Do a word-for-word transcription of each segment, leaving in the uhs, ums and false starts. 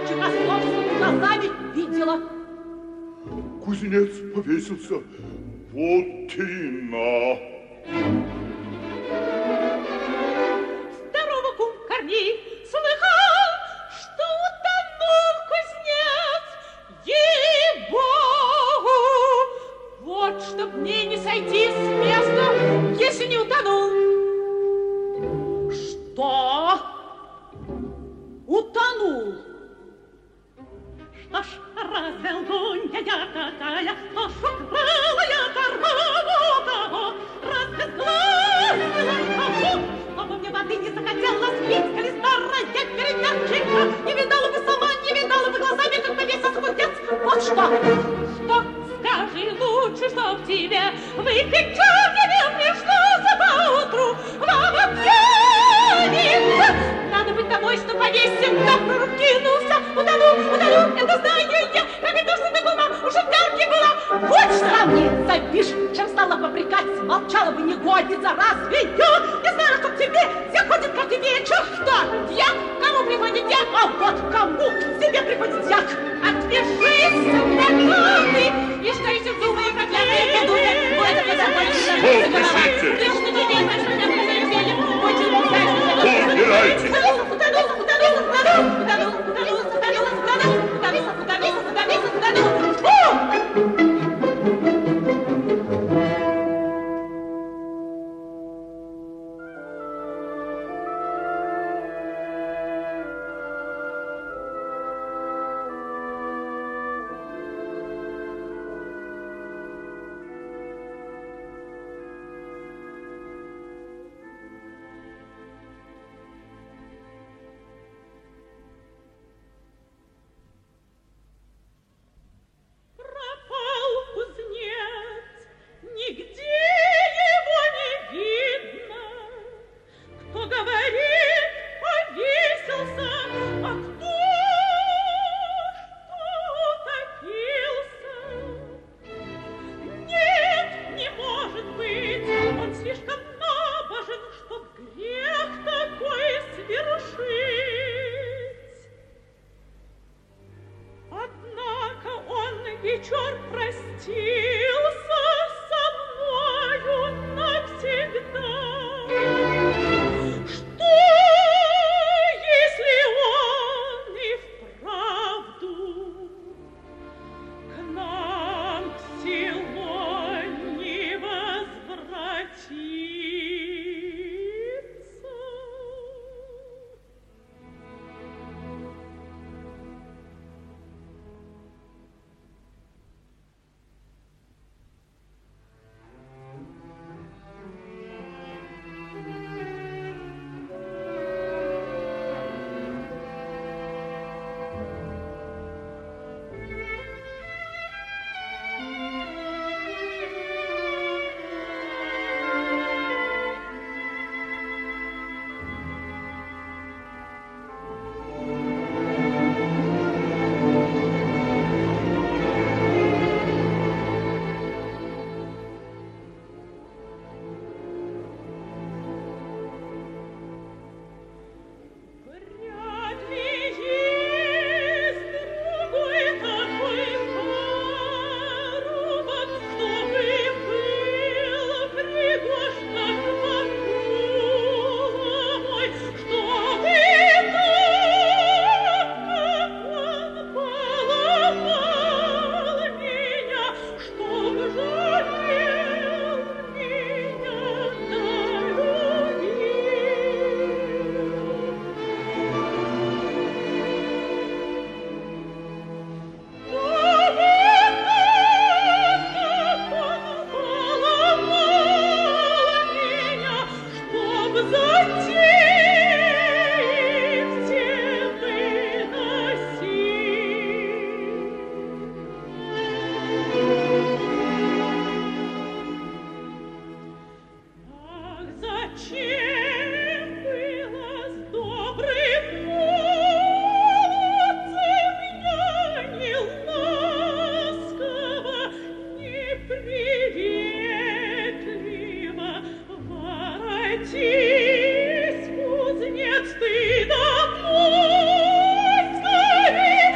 Гончика собственными глазами видела. Кузнец повесился. Вот тина. Здорово, кум Корней. Слыхал, что утонул кузнец? Ей-богу! Вот чтоб мне не сойти с места, если не утонул. Что? Утонул? Что ж, разве лгунья я такая, что ж украла я кармана? Разве сглазила кого, чтобы мне воды не захотелось пить, коли старая переверчика? Не видала бы сама, не видала бы глазами, как повесился кузнец. Вот что! Что? Скажи лучше, чтоб тебе выпить чай, мне что за поутру вам объявится? Надо быть домой, что повесим, как проруб кинулся. Утонул, утонул, это знаю я, как и то, что ты была, уже в гарке была. Вот что сравнится, бишь, чем стала попрекать, молчала бы негодница, разве я не знаю, что к тебе все ходит как вечер, что дьяк, кому приходит дьяк, а вот кому к тебе приходит дьяк. Отвяжись, проклятый, и что еще думай, проклятый, подумай, ой, это я больше не Пустите! ты что не делаешь, что я в очень не знаешь, что я Убирайте! утонул, утонул, утонул, утонул, утонул, утонул, утонул, утонул, утонул, утонул, утонул, утонул. Воротись, кузнец, ты домой скорей!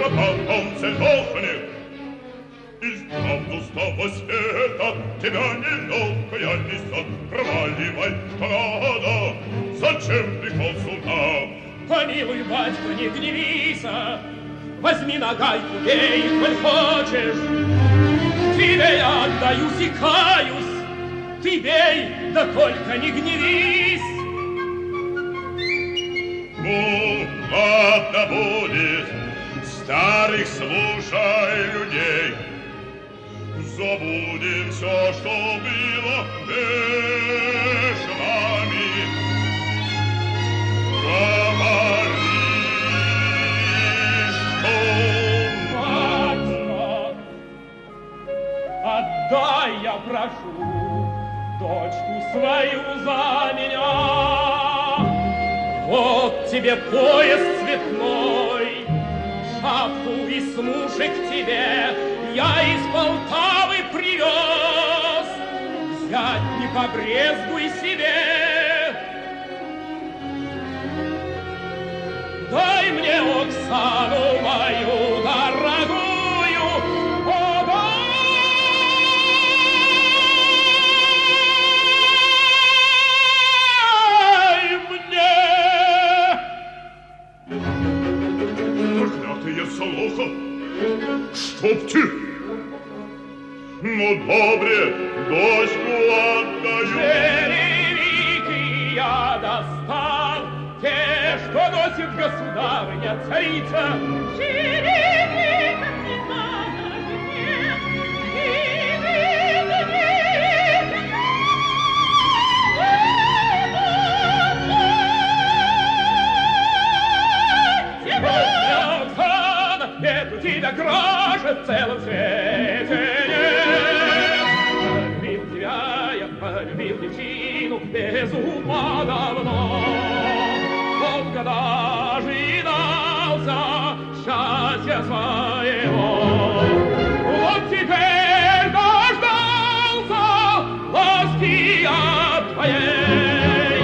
что потом целёхнет. Из правду с того света тебя нелёгкая несёт. Проваливай, что надо, зачем пришёл сюда? Помилуй, батько, не гневися, возьми нагайку, бей, коль хочешь. Тебе я отдаюсь и каюсь, ты бей, да только не гневись. Ну, ладно будет, старых слушай людей. Забудем всё, что было между нами. Говори, что... Батько, отдай, я прошу, дочку свою за меня. Вот тебе пояс цветной, шапку и смушек тебе я из Полтавы привез. Взять не побрезгуй себе. Дай мне Оксану мою дорогую, о, дай мне. Проклятые солоха, чтоб ты! Ну, добре, дочку отдаю. Черевики я достал, те, что носит государыня царица. Черевиков не надо мне, черевиков не Оксана, нет у тебя гроша в целом свете нет. Полюбил тебя я, полюбил девчину без ума давно. Вот когда ожидался счастья своего, вот теперь дождался ласки от твоей.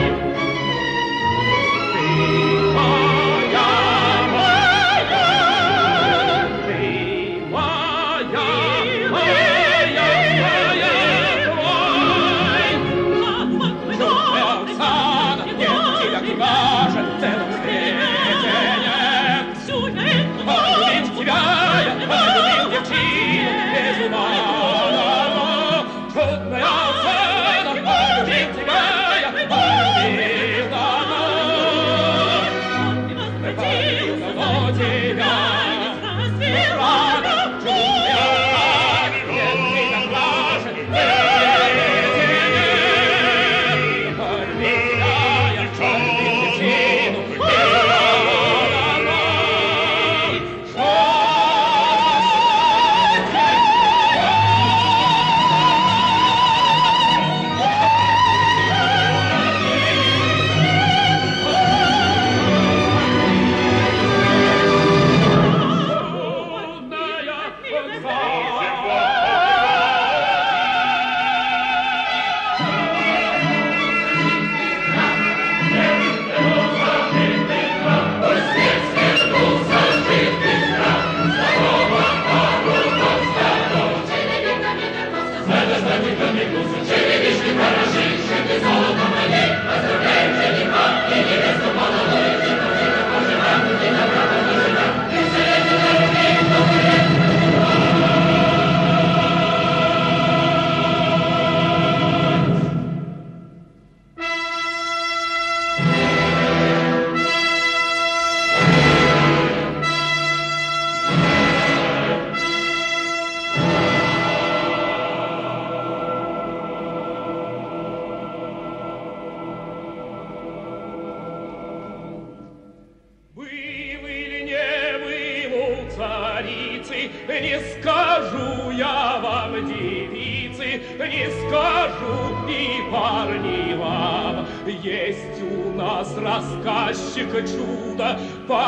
Не скажу я вам, девицы, не скажу и парни вам. Есть у нас рассказчик чудо,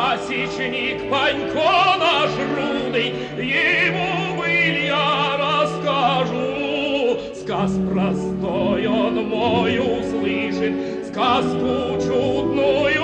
пасечник Панько наш рудый. Ему быль я расскажу. Сказ простой он мой услышит, сказку чудную